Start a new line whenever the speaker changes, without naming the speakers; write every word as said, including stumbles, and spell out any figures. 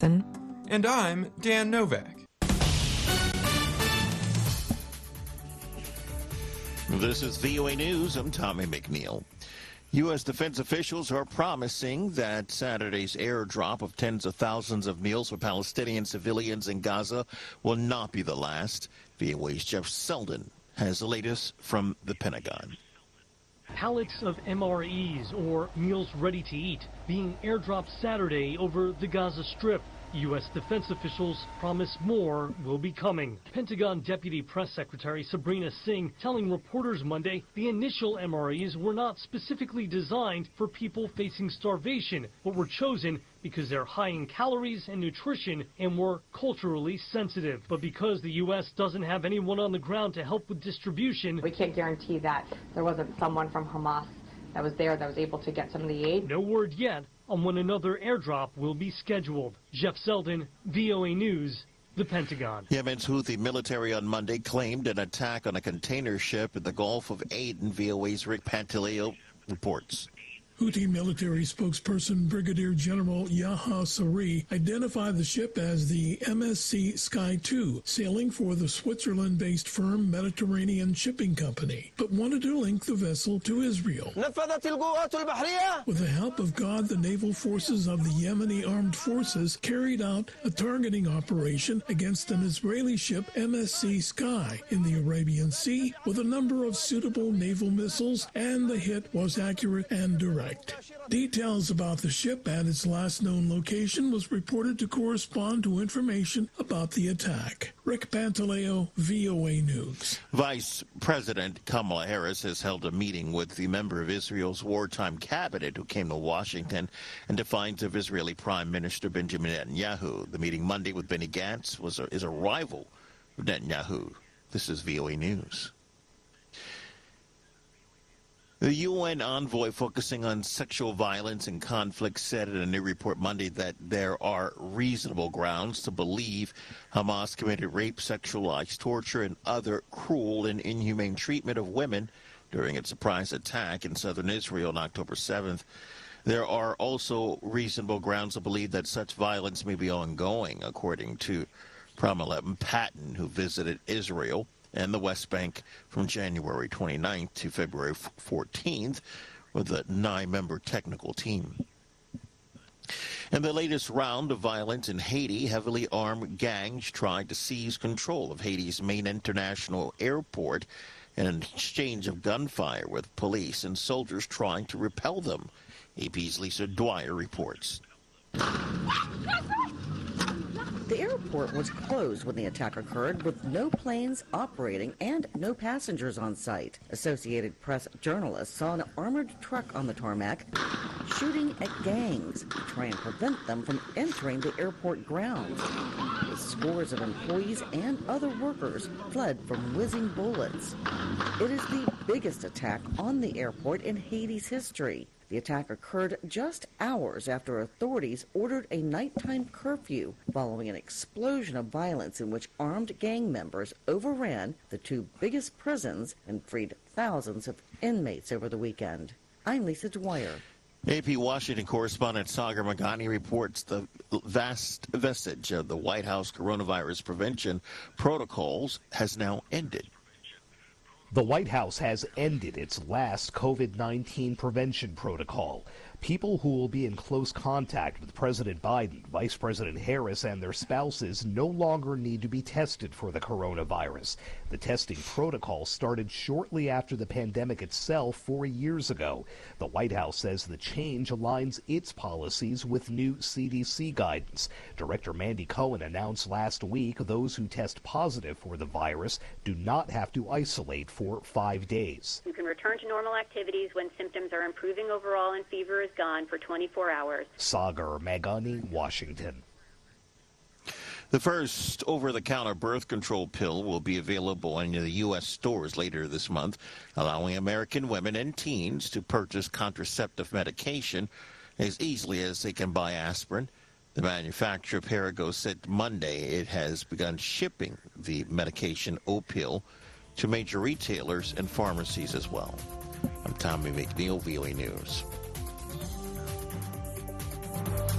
And I'm Dan Novak.
This is V O A News. I'm Tommy McNeil. U S defense officials are promising that Saturday's airdrop of tens of thousands of meals for Palestinian civilians in Gaza will not be the last. V O A's Jeff Selden has the latest from the Pentagon.
Pallets of M R Es, or meals ready to eat, being airdropped Saturday over the Gaza Strip. U S defense officials promise more will be coming. Pentagon Deputy Press Secretary Sabrina Singh telling reporters Monday the initial M R Es were not specifically designed for people facing starvation, but were chosen because they're high in calories and nutrition and were culturally sensitive. But because the U S doesn't have anyone on the ground to help with distribution,
we can't guarantee that there wasn't someone from Hamas that was there that was able to get some of the aid.
No word yet on when another airdrop will be scheduled. Jeff Selden, V O A News, the Pentagon.
Yemen's Houthi military on Monday claimed an attack on a container ship in the Gulf of Aden. V O A's Rick Pantaleo reports.
Houthi military spokesperson Brigadier General Yahya Saree identified the ship as the M S C Sky two, sailing for the Switzerland-based firm Mediterranean Shipping Company, but wanted to link the vessel to Israel. With the help of God, the naval forces of the Yemeni armed forces carried out a targeting operation against an Israeli ship, M S C Sky, in the Arabian Sea with a number of suitable naval missiles, and the hit was accurate and direct. Details about the ship and its last known location was reported to correspond to information about the attack. Rick Pantaleo, V O A News.
Vice President Kamala Harris has held a meeting with the member of Israel's wartime cabinet who came to Washington in defiance of Israeli Prime Minister Benjamin Netanyahu. The meeting Monday with Benny Gantz was a, is a rival of Netanyahu. This is V O A News. The U N envoy focusing on sexual violence and conflict said in a new report Monday that there are reasonable grounds to believe Hamas committed rape, sexualized torture, and other cruel and inhumane treatment of women during its surprise attack in southern Israel on October seventh. There are also reasonable grounds to believe that such violence may be ongoing, according to Pramila Patton, who visited Israel and the West Bank from January twenty-ninth to February fourteenth with a nine-member technical team. In the latest round of violence in Haiti, heavily armed gangs tried to seize control of Haiti's main international airport in an exchange of gunfire with police and soldiers trying to repel them. A P's Lisa Dwyer reports.
The airport was closed when the attack occurred, with no planes operating and no passengers on site. Associated Press journalists saw an armored truck on the tarmac shooting at gangs to try and prevent them from entering the airport grounds. With scores of employees and other workers fled from whizzing bullets. It is the biggest attack on the airport in Haiti's history. The attack occurred just hours after authorities ordered a nighttime curfew following an explosion of violence in which armed gang members overran the two biggest prisons and freed thousands of inmates over the weekend. I'm Lisa Dwyer.
A P Washington correspondent Sagar Magani reports the vast vestige of the White House coronavirus prevention protocols has now ended.
The White House has ended its last COVID nineteen prevention protocol. People who will be in close contact with President Biden, Vice President Harris, and their spouses no longer need to be tested for the coronavirus. The testing protocol started shortly after the pandemic itself four years ago. The White House says the change aligns its policies with new C D C guidance. Director Mandy Cohen announced last week those who test positive for the virus do not have to isolate for five days.
You can return to normal activities when symptoms are improving overall and fever is gone for twenty-four hours.
Sagar Magani, Washington.
The first over-the-counter birth control pill will be available in the U S stores later this month, allowing American women and teens to purchase contraceptive medication as easily as they can buy aspirin. The manufacturer, Perrigo, said Monday it has begun shipping the medication Opill to major retailers and pharmacies as well. I'm Tommy McNeil, V O A News.